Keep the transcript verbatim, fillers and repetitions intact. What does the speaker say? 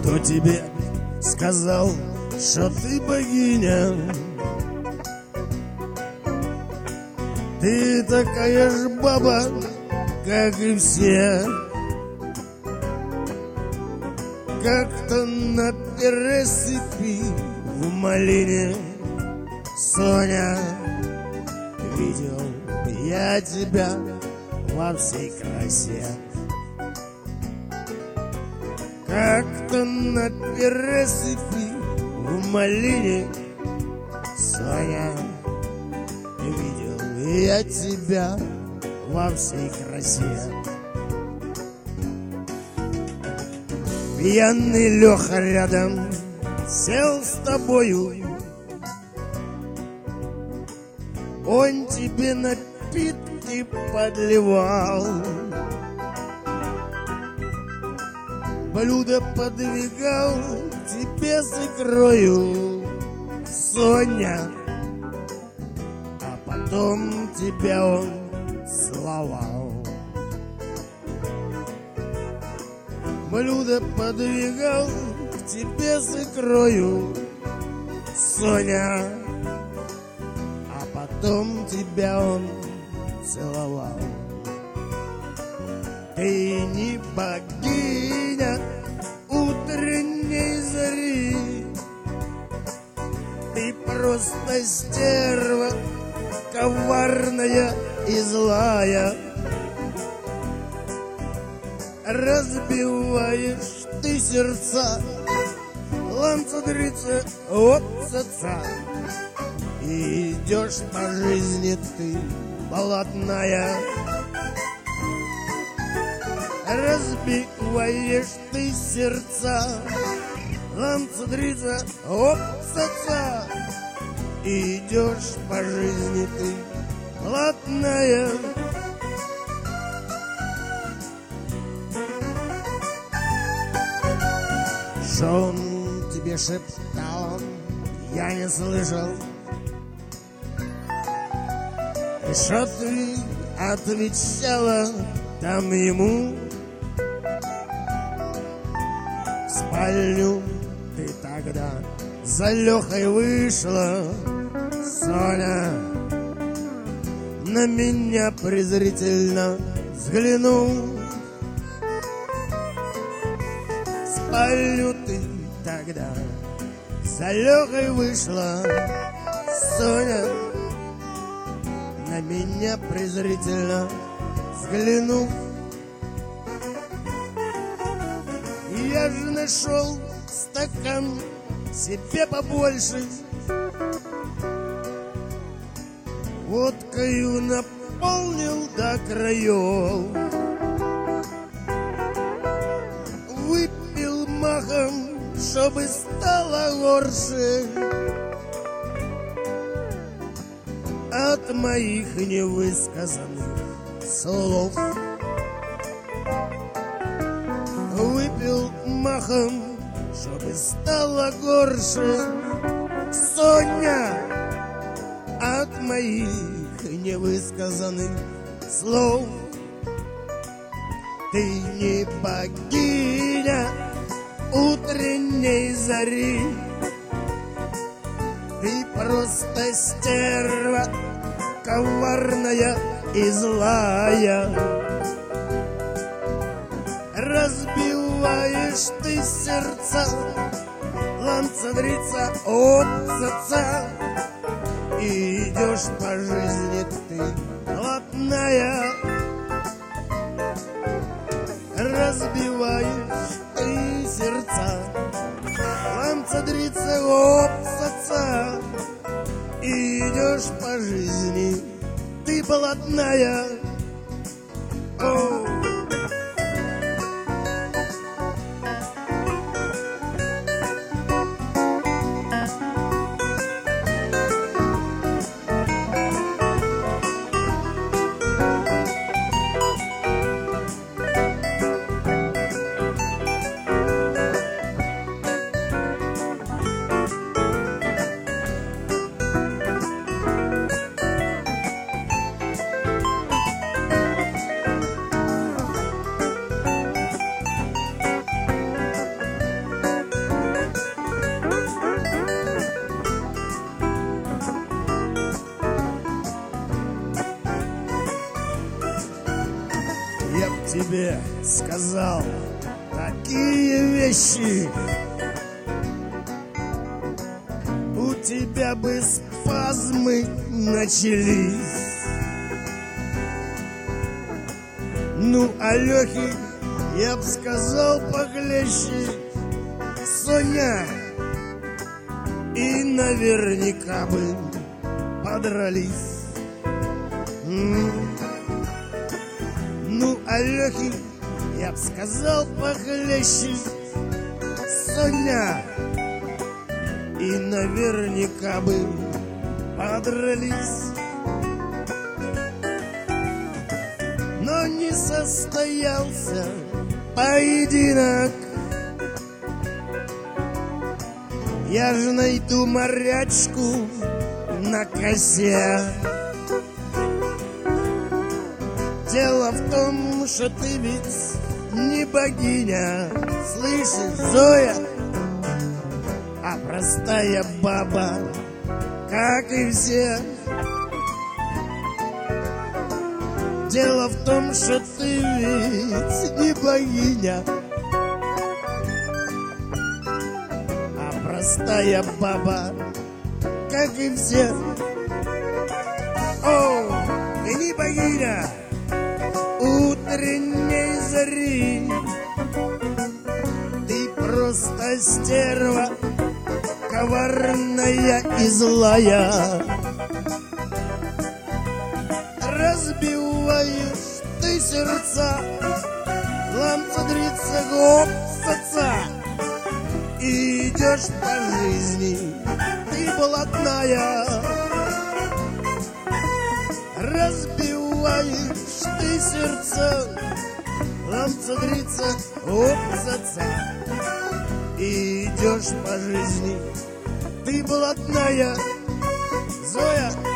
Кто тебе сказал, что ты богиня? Ты такая ж баба, как и все. Как-то на пересыпи в малине, Соня, видел я тебя во всей красе. Как-то на пересыпи в малине, Соня, видел я тебя во всей красе. Пьяный Леха рядом сел с тобою, он тебе напитки подливал, блюдо подвигал тебе с икрою, Соня, а потом тебя он целовал. Блюдо подвигал к тебе с икрою, Соня, а потом тебя он целовал. Ты не богиня утренней зари, ты просто стерва, коварная и злая. Разбиваешь ты сердца, ланцадрица от отца, и идешь по жизни ты болотная. Разбиваешь ты сердца, ланцадрица от отца, и идешь по жизни ты болотная. Что он тебе шептал, я не слышал. И что ты отвечала там ему? В спальню ты тогда за Лехой вышла, Соня, на меня презрительно взглянул. В спальню ты тогда за Лехой вышла, Соня, на меня презрительно взглянув. Я же нашел стакан себе побольше, водкою наполнил до краев. Выпил махом, чтобы стало горше от моих невысказанных слов. Выпил махом, чтобы стало горше, Соня, от моих невысказанных слов. Ты не богиня утренней зари, ты просто стерва, коварная и злая. Разбиваешь ты сердца, ланцадрица от отца, и идешь по жизни ты блатная. Разбиваешь ты сердца, ланцадрица от отца, и идешь по жизни ты блатная. О! сказал такие вещи, у тебя бы спазмы начались. Ну, Алёхе я б сказал похлеще, Соня, и наверняка бы подрались. М-м. Ну, Алёхе я б сказал похлеще, Соня, и наверняка бы подрались. Но не состоялся поединок. Я же найду морячку на косе. Дело в том, что ты ведь не богиня, слышишь, Зоя, а простая баба, как и все. Дело в том, что ты ведь не богиня, а простая баба, как и все. О, ты не богиня утренней зари, ты просто стерва, коварная и злая. Разбиваешь ты сердца, ламцадрица гопсаца, и идешь по жизни ты блатная. Разбиваешь ты сердца, ламцадрица гопсаца, и идешь по жизни ты блатная. Зоя,